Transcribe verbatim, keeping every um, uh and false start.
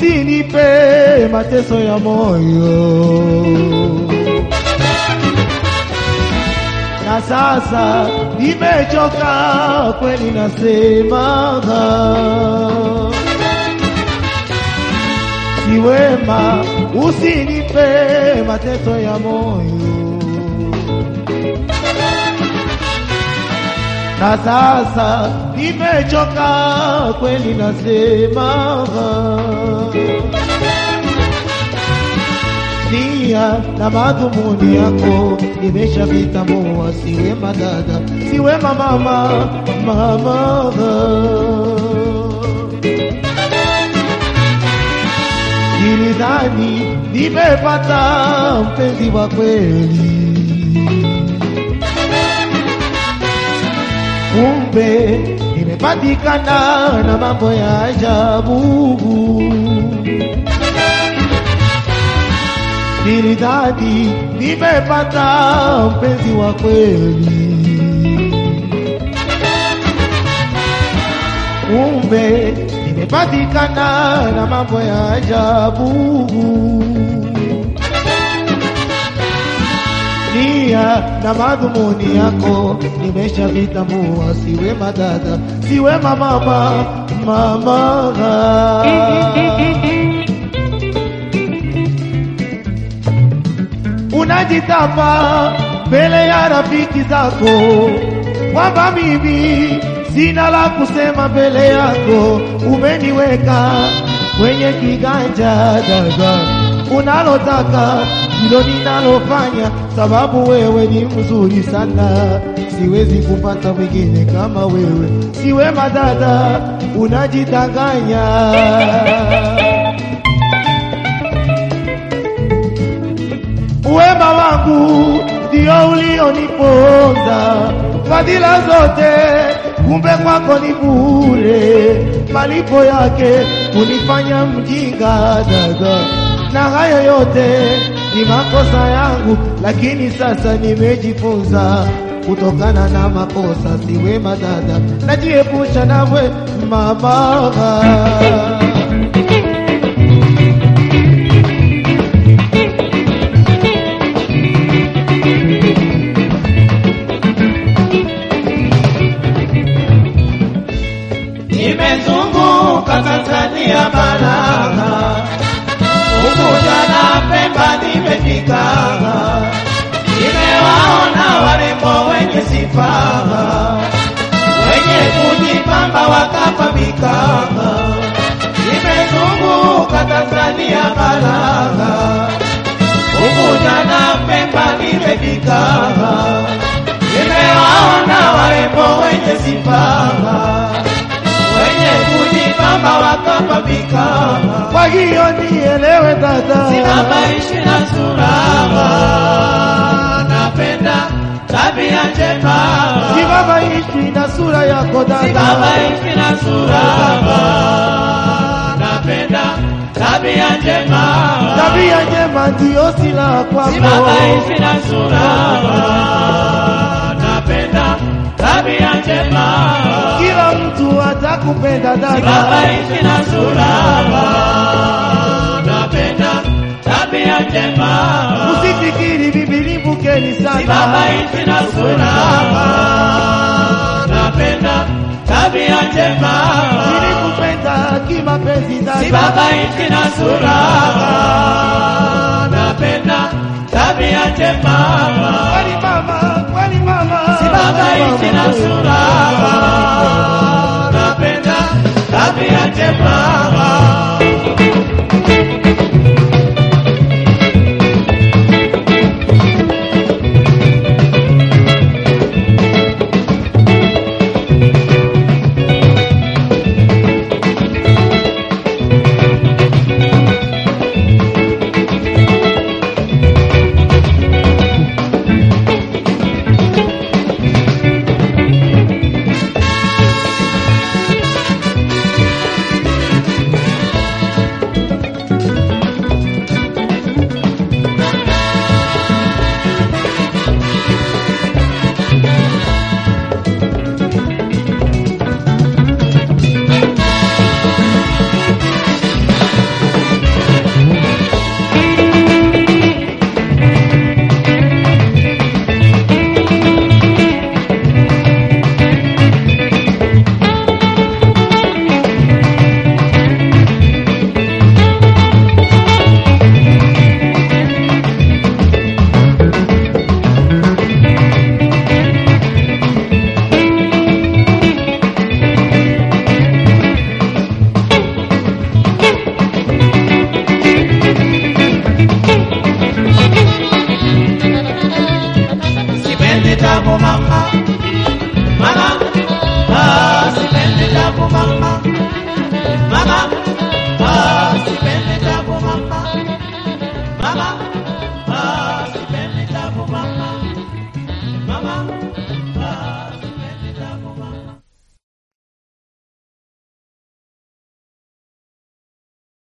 usinipe mateso ya moyo. Na sasa nimechoka kweli nasema, si wema usinipe mateso ya moyo. Na sasa nimechoka kweli nasema, nia na madhumuni yako nimeshavitambua. Si wema dada, si wema mama, mama. Nilidhani nimepata mpenzi wa kweli, kumbe nimepatikana na mambo ya ajabu. Nilidhani nimepata mpenzi wa kweli, kumbe nimepatikana na mambo ya ajabu. Nia na madhumuni yako nimeshavitambua. Si wema dada, si wema mama, mama. Unajitapa mbele ya rafiki zako kwamba mimi sina la kusema mbele yako. Umeniweka kwenye kiganja dada, unalotaka ndilo ninalofanya, sababu wewe ni mzuri sana, siwezi kupata mwingine kama wewe. Si wema dada, unajidanganya. Wema wangu ndio ulioniponza, fadhila zote kumbe kwako ni bure, malipo yake kunifanya mjinga dada. Na hayo yote ni makosa yangu, lakini sasa nimejifunza kutokana na makosa. Si wema dada, najiepusha nawe mama. Nimezunguka Tanzania baraka, Unguja na Pemba nimefika, nimewaona warembo wenye sifa, wenye kujipamba wakapambika. Nimezunguka Tanzania baraka, Unguja na Pemba nimefika, nimewaona warembo wenye sifa, wenye kujipamba wakapambika. Kwa hiyo nielewe dada, sinabaishi na sura, napenda tabia njema. sinabaishi na sura yako dada, sinabaishi na sura, napenda tabia njema. tabia njema ndio silaha kwako. sinabaishi na sura, napenda tabia njema. Kila mtu atakupenda dada, sinabaishi na sura, napenda tabia njema. usifikiri Biblia bukeni sana. sinabaishi na sura, napenda tabia njema. Nilikupenda kimapenzi dada, sinabaishi na sura, napenda tabia njema. kweli mama, kweli mama. sinabaishi na sura,